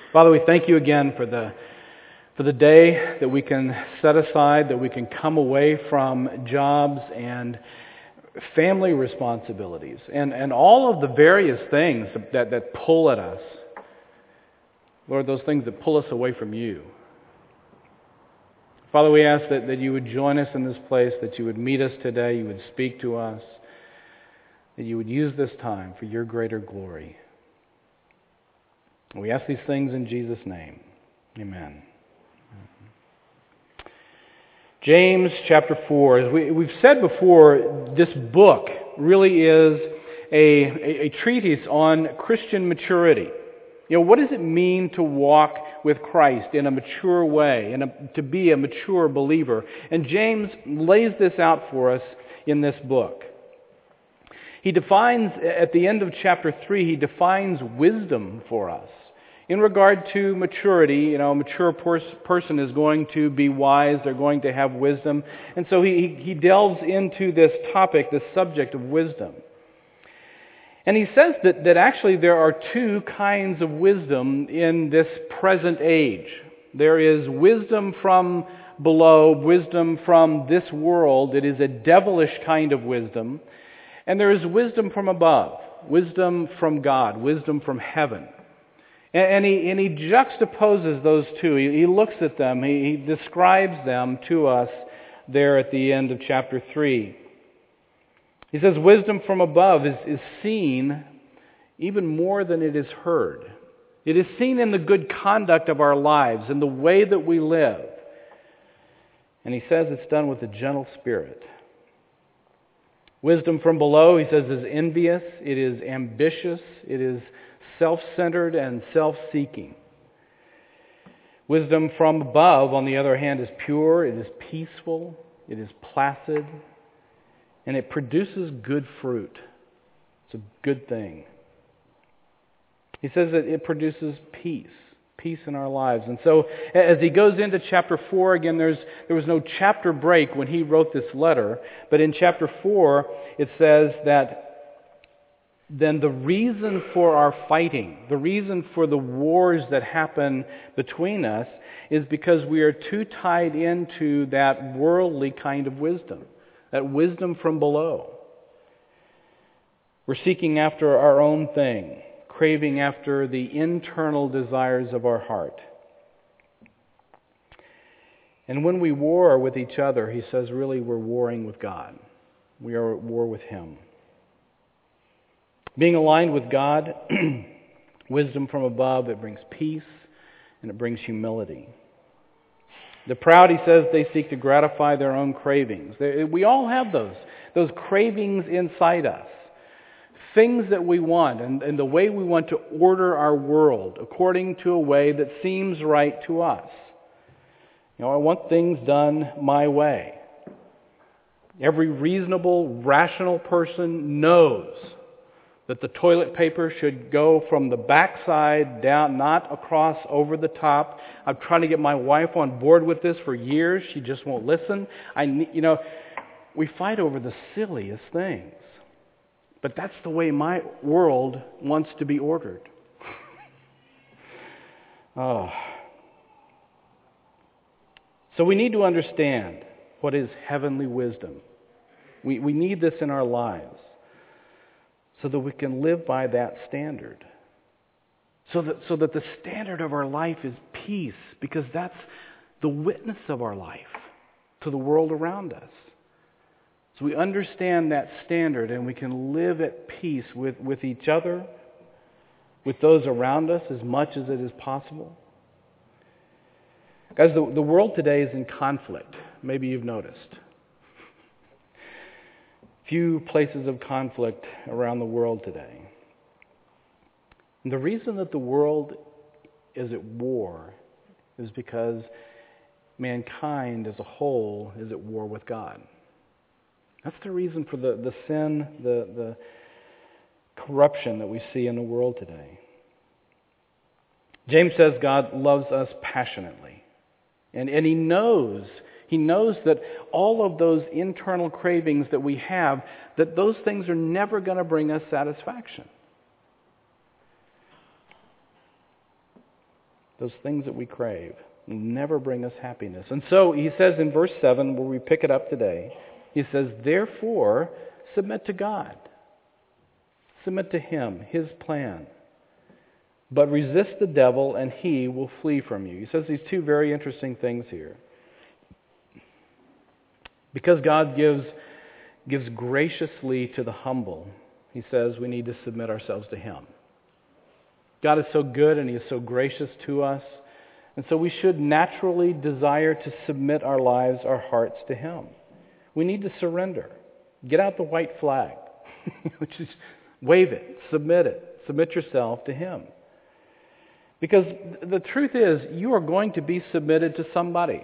Father, we thank you again for the day that we can set aside, that we can come away from jobs and family responsibilities and all of the various things that pull at us. Lord, those things that pull us away from you. Father, we ask that you would join us in this place, that you would meet us today, you would speak to us, that you would use this time for your greater glory. We ask these things in Jesus' name. Amen. James chapter 4. As we've said before, this book really is a treatise on Christian maturity. You know, what does it mean to walk with Christ in a mature way, and to be a mature believer? And James lays this out for us in this book. He defines, at the end of chapter 3, he defines wisdom for us. In regard to maturity, a mature person is going to be wise, they're going to have wisdom. And so he delves into this topic, this subject of wisdom. And he says that actually there are two kinds of wisdom in this present age. There is wisdom from below, wisdom from this world. It is a devilish kind of wisdom. And there is wisdom from above, wisdom from God, wisdom from heaven. And he juxtaposes those two. He looks at them. He describes them to us there at the end of chapter 3. He says wisdom from above is seen even more than it is heard. It is seen in the good conduct of our lives, in the way that we live. And he says it's done with a gentle spirit. Wisdom from below, he says, is envious, it is ambitious, it is self-centered and self-seeking. Wisdom from above, on the other hand, is pure, it is peaceful, it is placid, and it produces good fruit. It's a good thing. He says that it produces peace in our lives. And so as he goes into chapter 4, again, there was no chapter break when he wrote this letter, but in chapter 4 it says that then the reason for our fighting, the reason for the wars that happen between us is because we are too tied into that worldly kind of wisdom, that wisdom from below. We're seeking after our own thing, craving after the internal desires of our heart. And when we war with each other, he says, really we're warring with God. We are at war with Him. Being aligned with God, wisdom from above, it brings peace and it brings humility. The proud, he says, they seek to gratify their own cravings. We all have those cravings inside us. Things that we want and the way we want to order our world according to a way that seems right to us. I want things done my way. Every reasonable, rational person knows that the toilet paper should go from the backside down, not across over the top. I'm trying to get my wife on board with this for years. She just won't listen. We fight over the silliest things. But that's the way my world wants to be ordered. So we need to understand what is heavenly wisdom. We need this in our lives so that we can live by that standard. So that the standard of our life is peace, because that's the witness of our life to the world around us. So we understand that standard and we can live at peace with each other, with those around us as much as it is possible. Guys, the world today is in conflict. Maybe you've noticed. Few places of conflict around the world today. And the reason that the world is at war is because mankind as a whole is at war with God. That's the reason for the sin, the corruption that we see in the world today. James says God loves us passionately. And he knows that all of those internal cravings that we have, that those things are never going to bring us satisfaction. those things that we crave, will never bring us happiness. And so he says in verse 7, where we pick it up today, he says, therefore, submit to God. Submit to Him, His plan. But resist the devil, and he will flee from you. He says these two very interesting things here. Because God gives graciously to the humble, he says we need to submit ourselves to Him. God is so good and He is so gracious to us. And so we should naturally desire to submit our lives, our hearts to Him. We need to surrender. Get out the white flag. Which is, wave it. Submit yourself to Him. Because the truth is, you are going to be submitted to somebody.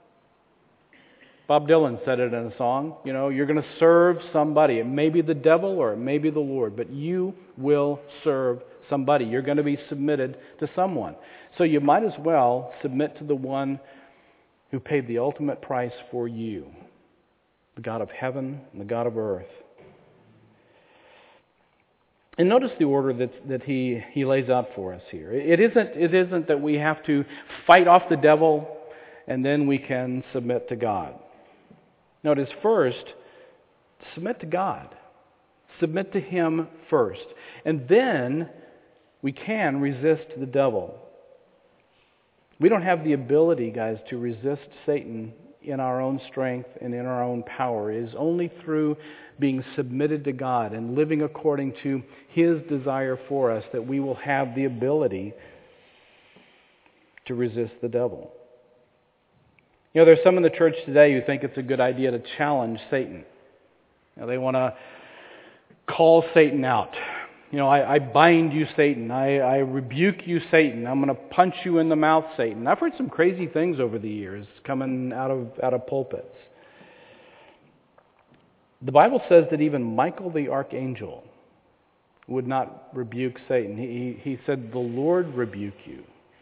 Bob Dylan said it in a song. You're going to serve somebody. It may be the devil or it may be the Lord, but you will serve somebody. You're going to be submitted to someone. So you might as well submit to the one who paid the ultimate price for you, the God of heaven and the God of earth. And notice the order that he lays out for us here. It isn't that we have to fight off the devil and then we can submit to God. Notice first, submit to God. Submit to Him first. And then we can resist the devil. We don't have the ability, guys, to resist Satan in our own strength and in our own power. It is only through being submitted to God and living according to His desire for us that we will have the ability to resist the devil. There's some in the church today who think it's a good idea to challenge Satan. They want to call Satan out. I bind you, Satan. I rebuke you, Satan. I'm going to punch you in the mouth, Satan. I've heard some crazy things over the years coming out of pulpits. The Bible says that even Michael the archangel would not rebuke Satan. He said, "The Lord rebuke you."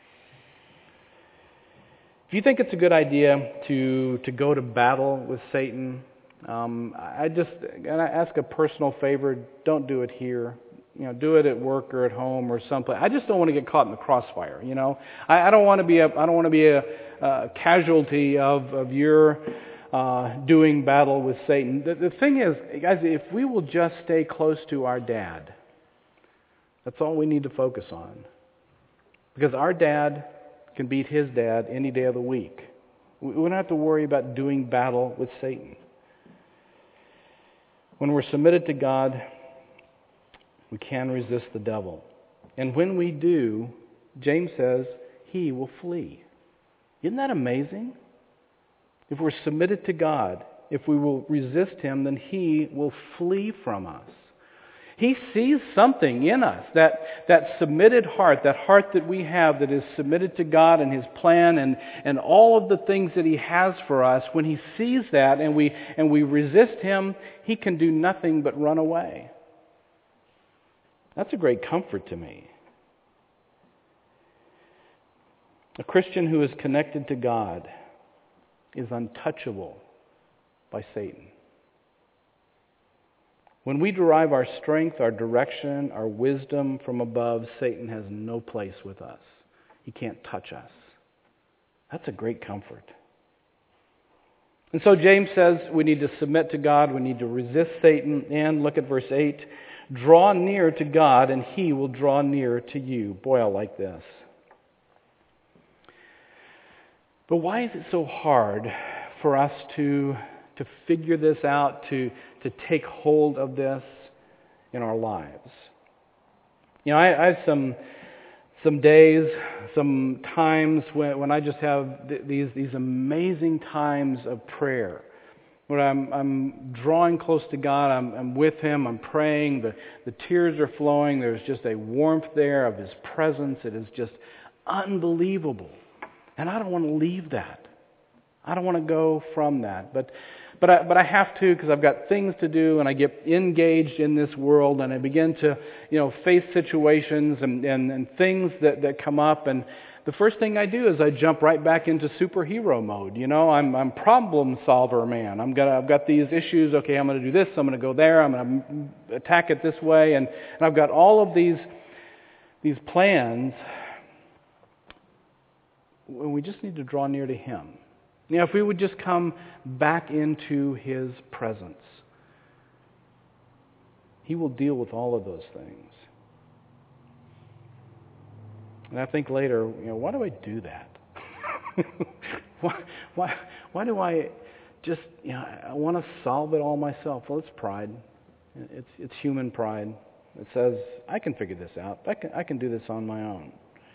If you think it's a good idea to go to battle with Satan, I ask a personal favor. Don't do it here. Do it at work or at home or someplace. I just don't want to get caught in the crossfire. I don't want to be a casualty of your doing battle with Satan. The thing is, guys, if we will just stay close to our dad, that's all we need to focus on. Because our dad can beat his dad any day of the week. We don't have to worry about doing battle with Satan. When we're submitted to God, we can resist the devil. And when we do, James says, he will flee. Isn't that amazing? If we're submitted to God, if we will resist Him, then He will flee from us. He sees something in us, that submitted heart, that heart that we have that is submitted to God and His plan and all of the things that He has for us. When He sees that and we resist Him, He can do nothing but run away. That's a great comfort to me. A Christian who is connected to God is untouchable by Satan. When we derive our strength, our direction, our wisdom from above, Satan has no place with us. He can't touch us. That's a great comfort. And so James says we need to submit to God, we need to resist Satan, and look at verse 8, draw near to God and He will draw near to you. Boy, I like this. But why is it so hard for us to figure this out, to take hold of this in our lives? I have some days, some times when I just have these amazing times of prayer, where I'm drawing close to God, I'm with Him, I'm praying, the tears are flowing, there's just a warmth there of His presence. It is just unbelievable. And I don't want to leave that. I don't want to go from that. But I have to, because I've got things to do, and I get engaged in this world, and I begin to face situations and things that come up. And the first thing I do is I jump right back into superhero mode. I'm problem solver man. I've got these issues. Okay, I'm going to do this. I'm going to go there. I'm going to attack it this way, and I've got all of these plans. we just need to draw near to Him. If we would just come back into His presence, He will deal with all of those things. And I think later, why do I do that? Why do I just, I want to solve it all myself? Well, it's pride. It's human pride. It says, I can figure this out. I can do this on my own.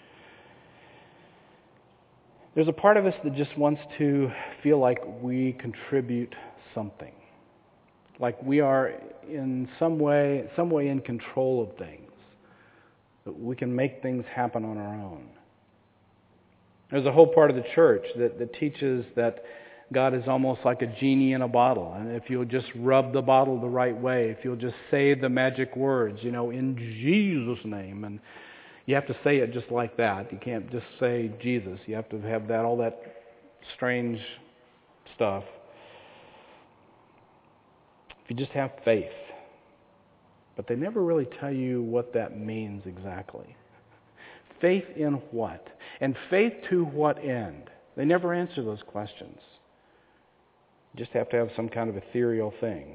There's a part of us that just wants to feel like we contribute something. Like we are in some way in control of things. That we can make things happen on our own. There's a whole part of the church that teaches that God is almost like a genie in a bottle. And if you'll just rub the bottle the right way, if you'll just say the magic words, in Jesus' name. And you have to say it just like that. You can't just say Jesus. You have to have all that strange stuff. If you just have faith. But they never really tell you what that means exactly. Faith in what? And faith to what end? They never answer those questions. You just have to have some kind of ethereal thing.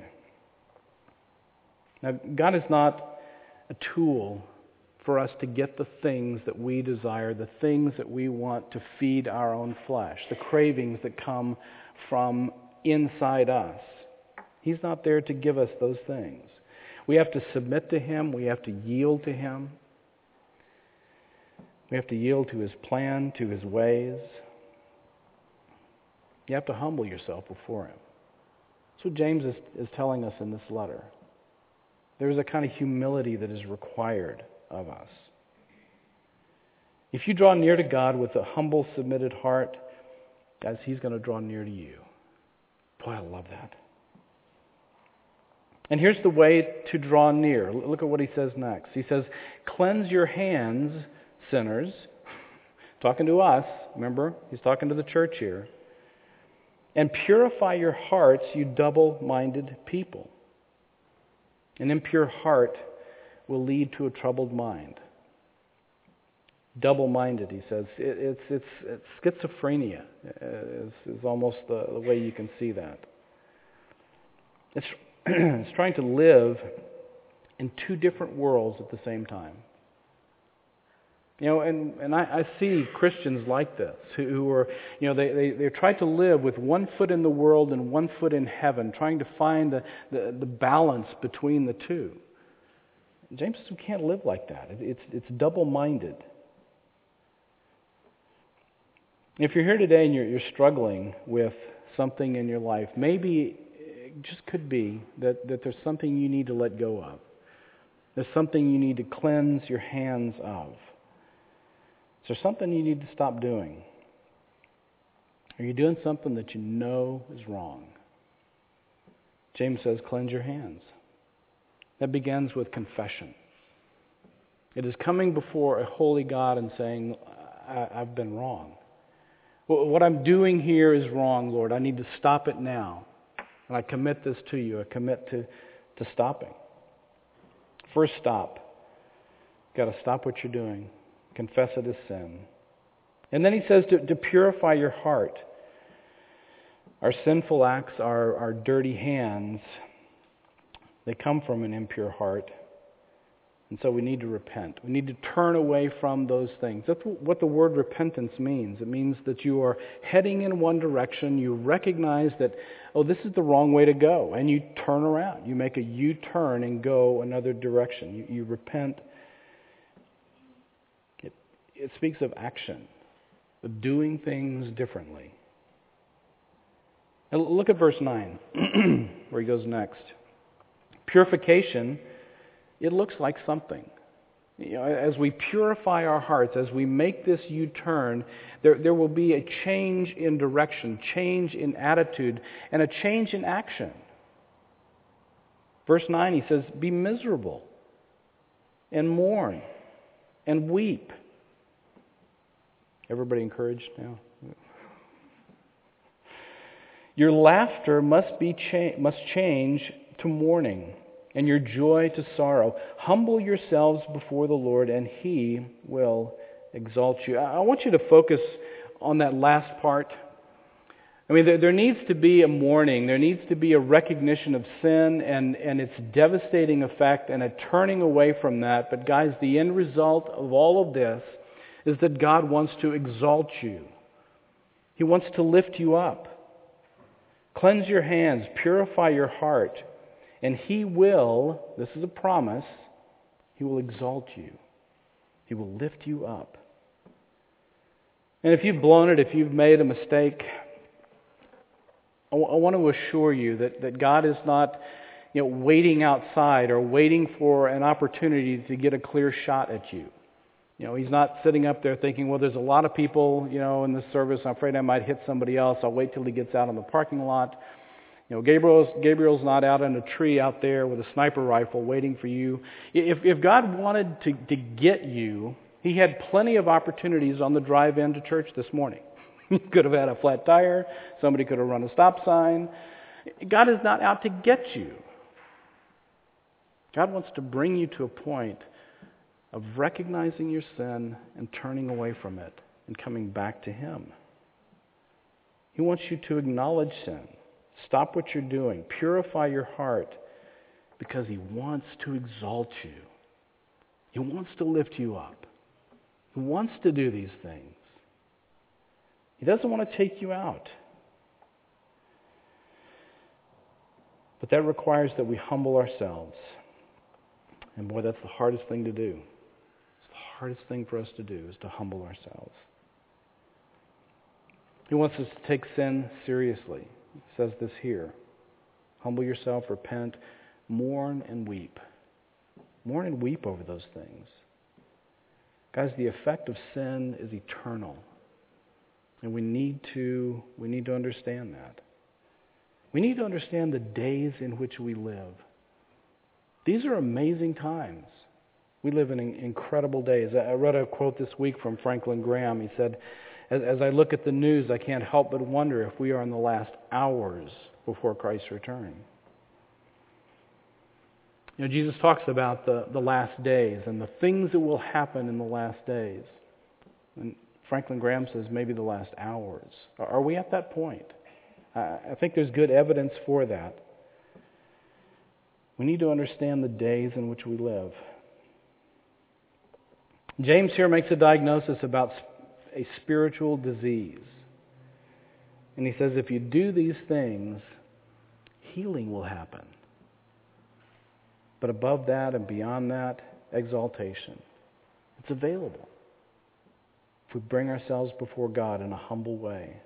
Now, God is not a tool for us to get the things that we desire, the things that we want to feed our own flesh, the cravings that come from inside us. He's not there to give us those things. We have to submit to Him. We have to yield to Him. We have to yield to His plan, to His ways. You have to humble yourself before Him. That's what James is telling us in this letter. There's a kind of humility that is required of us. If you draw near to God with a humble, submitted heart, guys, He's going to draw near to you. Boy, I love that. And here's the way to draw near. Look at what he says next. He says, cleanse your hands, sinners. Talking to us, remember? He's talking to the church here. And purify your hearts, you double-minded people. An impure heart will lead to a troubled mind. Double-minded, he says. It's schizophrenia is almost the way you can see that. It's trying to live in two different worlds at the same time. And I see Christians like this who are, they try to live with one foot in the world and one foot in heaven, trying to find the balance between the two. James says we can't live like that. It's double-minded. If you're here today and you're struggling with something in your life, maybe it just could be that there's something you need to let go of. There's something you need to cleanse your hands of. Is there something you need to stop doing? Are you doing something that you know is wrong? James says, cleanse your hands. That begins with confession. It is coming before a holy God and saying, I've been wrong. What I'm doing here is wrong, Lord. I need to stop it now. And I commit this to you. I commit to stopping. First stop. You've got to stop what you're doing. Confess it as sin. And then he says to purify your heart. Our sinful acts, our dirty hands, they come from an impure heart. And so we need to repent. We need to turn away from those things. That's what the word repentance means. It means that you are heading in one direction. You recognize that, this is the wrong way to go. And you turn around. You make a U-turn and go another direction. You repent. It speaks of action, of doing things differently. And look at verse 9, where he goes next. Purification, it looks like something. As we purify our hearts, as we make this U-turn, there will be a change in direction, change in attitude, and a change in action. Verse 9, he says, be miserable, and mourn, and weep. Everybody encouraged now? Your laughter must change to mourning, and your joy to sorrow. Humble yourselves before the Lord, and He will exalt you. I want you to focus on that last part. I mean, there needs to be a mourning. There needs to be a recognition of sin and its devastating effect and a turning away from that. But guys, the end result of all of this is that God wants to exalt you. He wants to lift you up. Cleanse your hands, purify your heart, and He will, this is a promise, He will exalt you. He will lift you up. And if you've blown it, if you've made a mistake, I want to assure you that God is not, waiting outside or waiting for an opportunity to get a clear shot at you. He's not sitting up there thinking, well, there's a lot of people, in this service. I'm afraid I might hit somebody else. I'll wait till he gets out in the parking lot. Gabriel's not out in a tree out there with a sniper rifle waiting for you. If God wanted to get you, He had plenty of opportunities on the drive in to church this morning. He could have had a flat tire. Somebody could have run a stop sign. God is not out to get you. God wants to bring you to a point of recognizing your sin and turning away from it and coming back to Him. He wants you to acknowledge sin. Stop what you're doing. Purify your heart because He wants to exalt you. He wants to lift you up. He wants to do these things. He doesn't want to take you out. But that requires that we humble ourselves. And boy, that's the hardest thing to do. It's the hardest thing for us to do is to humble ourselves. He wants us to take sin seriously. He says this here. Humble yourself, repent, mourn and weep. Mourn and weep over those things. Guys, the effect of sin is eternal. And we need to understand that. We need to understand the days in which we live. These are amazing times. We live in incredible days. I read a quote this week from Franklin Graham. He said, as I look at the news, I can't help but wonder if we are in the last hours before Christ's return. Jesus talks about the last days and the things that will happen in the last days. And Franklin Graham says maybe the last hours. Are we at that point? I think there's good evidence for that. We need to understand the days in which we live. James here makes a diagnosis about a spiritual disease. And he says if you do these things, healing will happen. But above that and beyond that, exaltation. It's available if we bring ourselves before God in a humble way.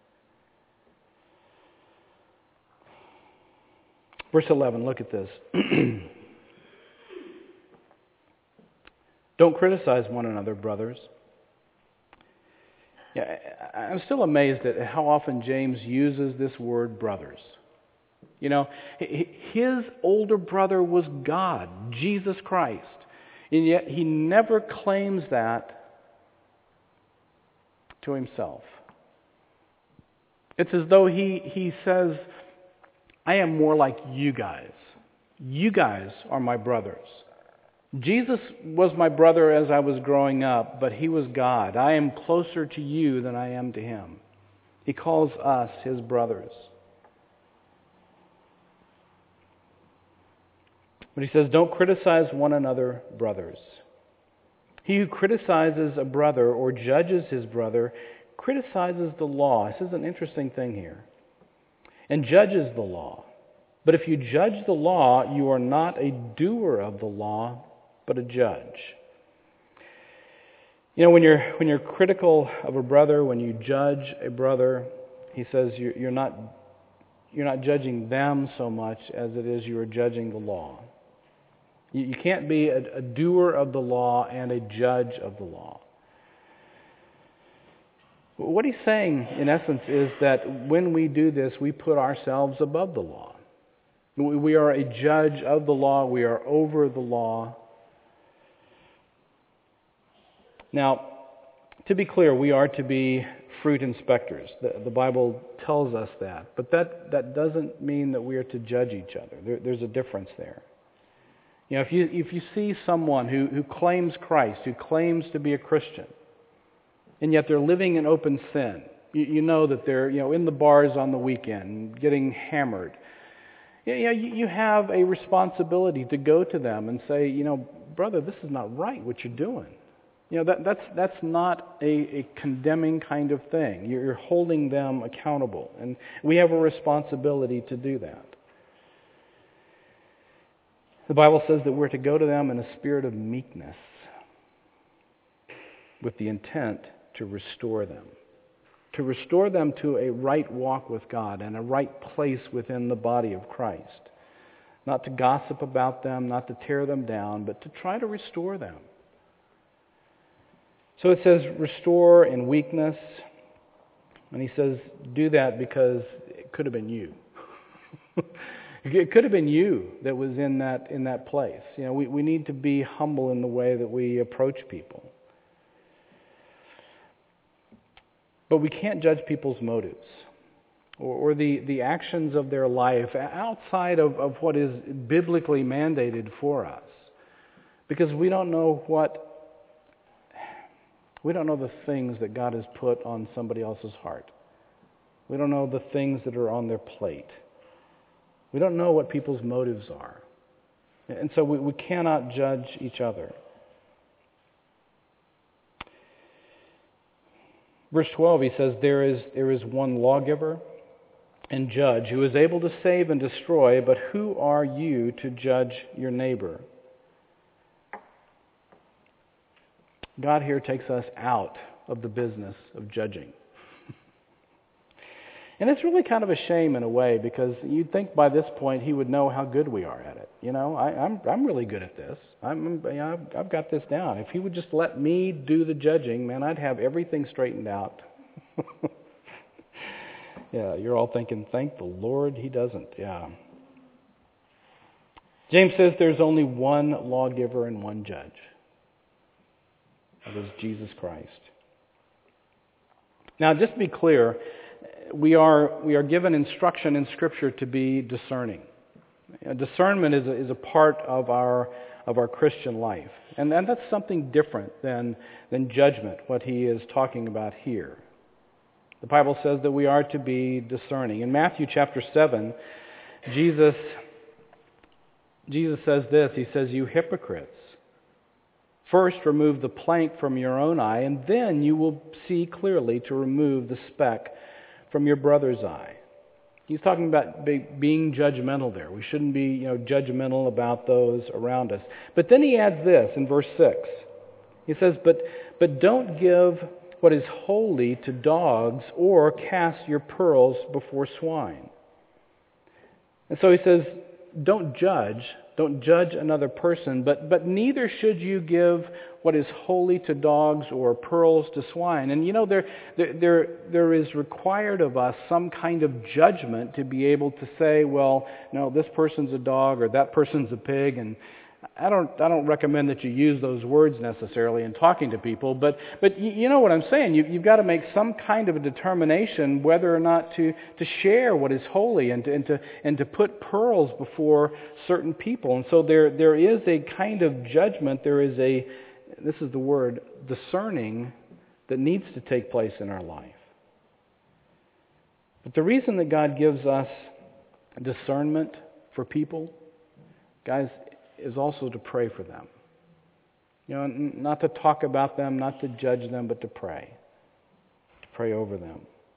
Verse 11, look at this. Don't criticize one another, brothers. Yeah, I'm still amazed at how often James uses this word brothers. His older brother was God, Jesus Christ. And yet he never claims that to himself. It's as though he says, I am more like you guys. You guys are my brothers. Jesus was my brother as I was growing up, but He was God. I am closer to you than I am to Him. He calls us His brothers. But He says, don't criticize one another, brothers. He who criticizes a brother or judges his brother criticizes the law. This is an interesting thing here. And judges the law. But if you judge the law, you are not a doer of the law, but a judge. When you're critical of a brother, when you judge a brother, he says you're not judging them so much as it is you are judging the law. You can't be a doer of the law and a judge of the law. What he's saying, in essence, is that when we do this, we put ourselves above the law. We are a judge of the law. We are over the law. Now, to be clear, we are to be fruit inspectors. The Bible tells us that. But that doesn't mean that we are to judge each other. There's a difference there. If you see someone who claims Christ, who claims to be a Christian, and yet they're living in open sin. You know that they're in the bars on the weekend, getting hammered. You have a responsibility to go to them and say, brother, this is not right what you're doing. That's not a condemning kind of thing. You're holding them accountable, and we have a responsibility to do that. The Bible says that we're to go to them in a spirit of meekness with the intent to restore them. To restore them to a right walk with God and a right place within the body of Christ. Not to gossip about them, not to tear them down, but to try to restore them. So it says, restore in weakness. And he says, do that because it could have been you. It could have been you that was in that place. We need to be humble in the way that we approach people. But we can't judge people's motives or the actions of their life outside of what is biblically mandated for us. Because we don't know the things that God has put on somebody else's heart. We don't know the things that are on their plate. We don't know what people's motives are. And so we cannot judge each other. Verse 12, he says, there is one lawgiver and judge who is able to save and destroy, but who are you to judge your neighbor? God here takes us out of the business of judging. And it's really kind of a shame in a way, because you'd think by this point he would know how good we are at it. I'm really good at this. I've got this down. If he would just let me do the judging, man, I'd have everything straightened out. Yeah, you're all thinking, thank the Lord he doesn't. Yeah. James says there's only one lawgiver and one judge. That is Jesus Christ. Now, just to be clear, we are given instruction in Scripture to be discerning. Discernment is a part of our Christian life, and that's something different than judgment. What he is talking about here, the Bible says that we are to be discerning. In Matthew chapter 7, Jesus says this. He says, "You hypocrites, first remove the plank from your own eye, and then you will see clearly to remove the speck from your brother's eye." He's talking about being judgmental there. We shouldn't be judgmental about those around us. But then he adds this in verse 6. He says, but don't give what is holy to dogs or cast your pearls before swine. And so he says, don't judge another person, but neither should you give what is holy to dogs or pearls to swine. And there is required of us some kind of judgment to be able to say, well, no, this person's a dog or that person's a pig. And I don't recommend that you use those words necessarily in talking to people, but you know what I'm saying. You've got to make some kind of a determination whether or not to share what is holy and to put pearls before certain people. And so there is a kind of judgment. There is this is the word, discerning, that needs to take place in our life. But the reason that God gives us discernment for people, guys, is also to pray for them. Not to talk about them, not to judge them, but to pray. To pray over them.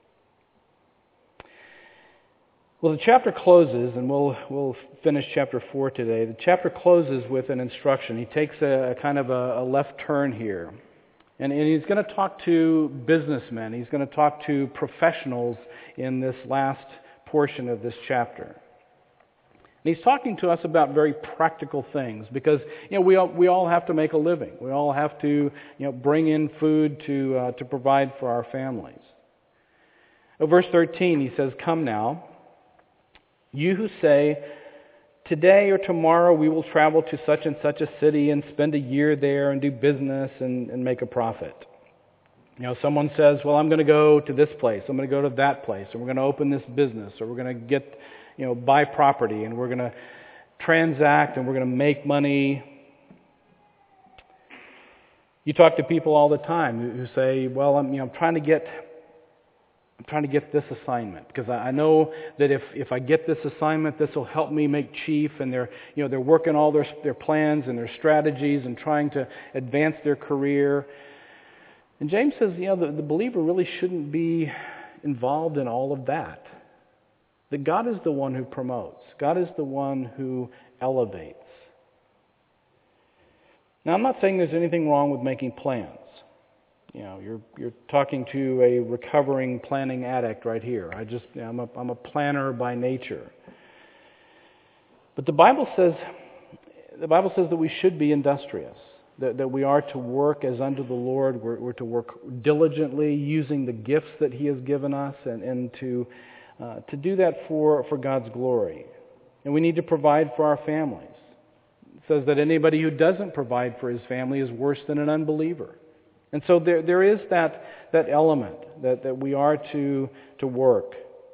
Well, the chapter closes, and we'll finish chapter 4 today. The chapter closes with an instruction. He takes a kind of a left turn here. And he's going to talk to businessmen. He's going to talk to professionals in this last portion of this chapter. And he's talking to us about very practical things because we all have to make a living. We all have to bring in food to provide for our families. Verse 13, he says, "Come now, you who say, 'Today or tomorrow we will travel to such and such a city and spend a year there and do business and make a profit.' Someone says, 'Well, I'm going to go to this place, I'm going to go to that place, and we're going to open this business, or we're going to get buy property, and we're going to transact, and we're going to make money.' You talk to people all the time who say, well, I'm trying to get this assignment because I know that if I get this assignment, this will help me make chief. And they're working all their plans and their strategies and trying to advance their career. And James says, the believer really shouldn't be involved in all of that. That God is the one who promotes. God is the one who elevates. Now, I'm not saying there's anything wrong with making plans. You're talking to a recovering planning addict right here. I'm a planner by nature. But the Bible says that we should be industrious. That we are to work as unto the Lord. We're to work diligently, using the gifts that He has given us, and to do that for God's glory. And we need to provide for our families. It says that anybody who doesn't provide for his family is worse than an unbeliever. And so there is that element that we are to work.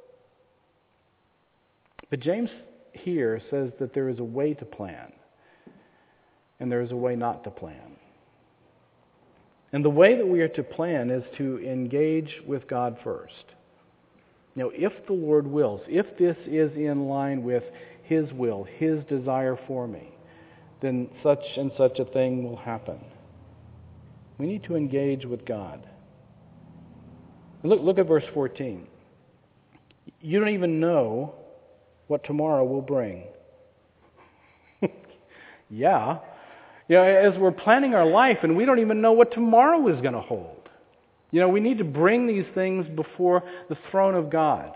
But James here says that there is a way to plan, and there is a way not to plan. And the way that we are to plan is to engage with God first. If the Lord wills, if this is in line with His will, His desire for me, then such and such a thing will happen. We need to engage with God. Look at verse 14. You don't even know what tomorrow will bring. Yeah. As we're planning our life and we don't even know what tomorrow is going to hold. We need to bring these things before the throne of God.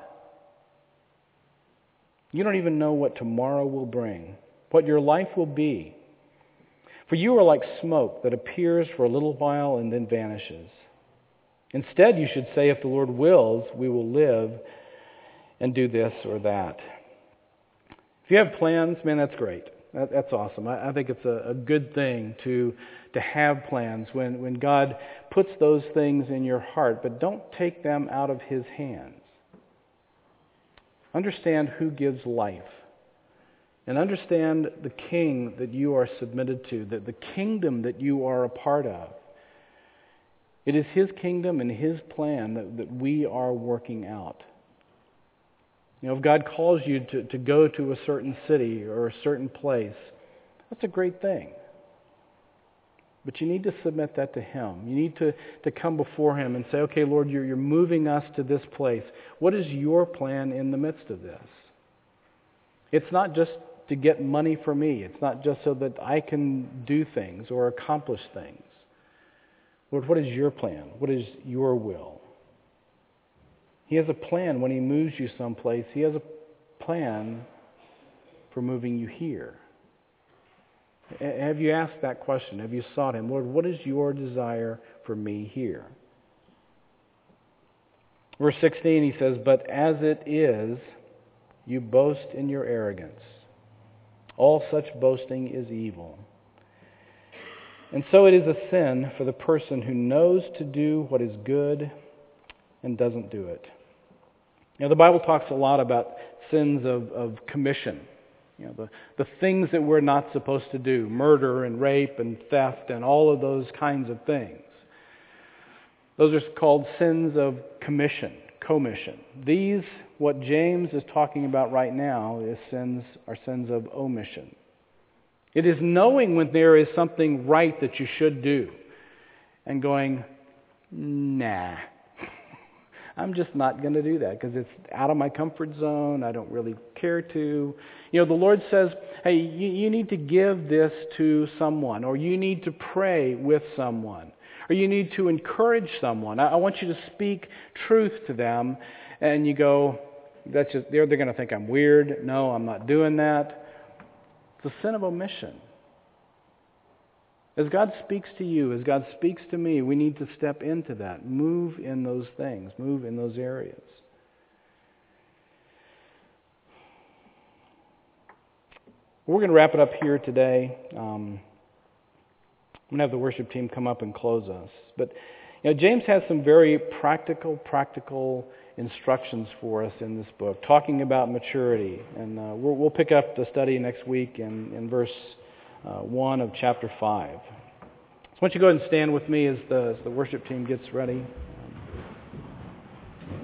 You don't even know what tomorrow will bring, what your life will be. For you are like smoke that appears for a little while and then vanishes. Instead, you should say, if the Lord wills, we will live and do this or that. If you have plans, man, that's great. That's awesome. I think it's a good thing to have plans when God puts those things in your heart, but don't take them out of His hands. Understand who gives life. And understand the king that you are submitted to, the kingdom that you are a part of. It is His kingdom and His plan that we are working out. If God calls you to go to a certain city or a certain place, that's a great thing. But you need to submit that to Him. You need to come before Him and say, okay, Lord, you're moving us to this place. What is your plan in the midst of this? It's not just to get money for me. It's not just so that I can do things or accomplish things. Lord, what is your plan? What is your will? He has a plan when He moves you someplace. He has a plan for moving you here. Have you asked that question? Have you sought Him? Lord, what is your desire for me here? Verse 16, he says, but as it is, you boast in your arrogance. All such boasting is evil. And so it is a sin for the person who knows to do what is good and doesn't do it. The Bible talks a lot about sins of commission. The things that we're not supposed to do. Murder and rape and theft and all of those kinds of things. Those are called sins of commission. These, what James is talking about right now, are sins of omission. It is knowing when there is something right that you should do and going, nah, I'm just not going to do that because it's out of my comfort zone. I don't really care to. The Lord says, hey, you need to give this to someone, or you need to pray with someone. Or you need to encourage someone. I want you to speak truth to them. And you go, they're going to think I'm weird. No, I'm not doing that. It's a sin of omission. As God speaks to you, as God speaks to me, we need to step into that. Move in those things. Move in those areas. We're going to wrap it up here today. I'm going to have the worship team come up and close us. But James has some very practical instructions for us in this book, talking about maturity. And we'll pick up the study next week in verse 1 of chapter 5. So why don't you go ahead and stand with me as the worship team gets ready.